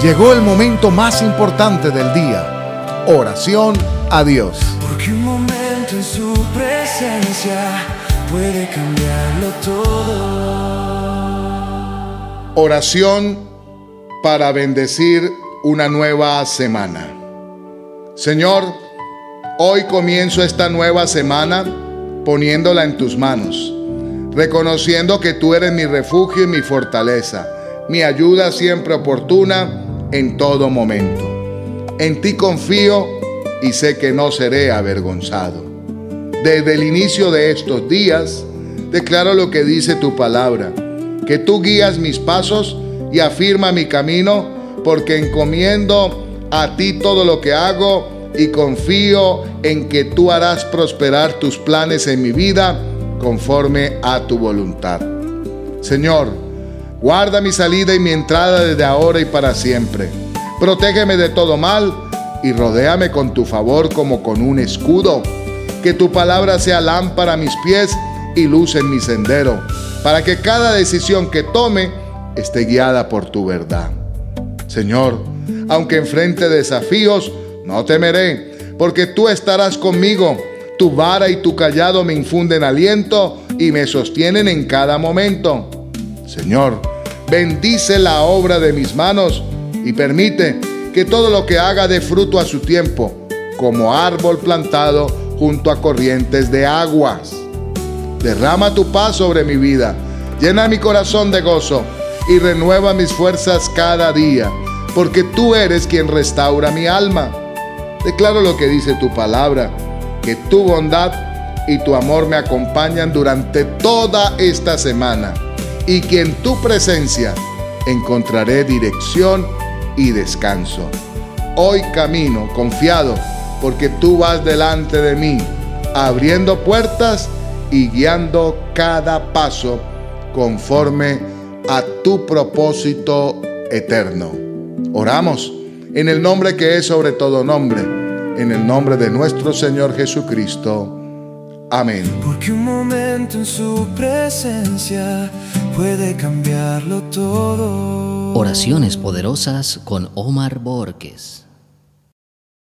Llegó el momento más importante del día. Oración a Dios. Porque un momento en su presencia puede cambiarlo todo. Oración para bendecir una nueva semana. Señor, hoy comienzo esta nueva semana poniéndola en tus manos, reconociendo que tú eres mi refugio y mi fortaleza, mi ayuda siempre oportuna en todo momento. En ti confío y sé que no seré avergonzado. Desde el inicio de estos días, declaro lo que dice tu palabra, que tú guías mis pasos y afirma mi camino, porque encomiendo a ti todo lo que hago y confío en que tú harás prosperar tus planes en mi vida conforme a tu voluntad. Señor, guarda mi salida y mi entrada desde ahora y para siempre. Protégeme de todo mal y rodéame con tu favor como con un escudo. Que tu palabra sea lámpara a mis pies y luz en mi sendero, para que cada decisión que tome esté guiada por tu verdad. Señor, aunque enfrente desafíos, no temeré, porque tú estarás conmigo. Tu vara y tu cayado me infunden aliento y me sostienen en cada momento. Señor, bendice la obra de mis manos y permite que todo lo que haga dé fruto a su tiempo, como árbol plantado junto a corrientes de aguas. Derrama tu paz sobre mi vida, llena mi corazón de gozo y renueva mis fuerzas cada día, porque tú eres quien restaura mi alma. Declaro lo que dice tu palabra, que tu bondad y tu amor me acompañan durante toda esta semana, y que en tu presencia encontraré dirección y descanso. Hoy camino confiado, porque tú vas delante de mí, abriendo puertas y guiando cada paso conforme a tu propósito eterno. Oramos en el nombre que es sobre todo nombre, en el nombre de nuestro Señor Jesucristo. Amén. Porque un momento en su presencia puede cambiarlo todo. Oraciones poderosas con Omar Borges.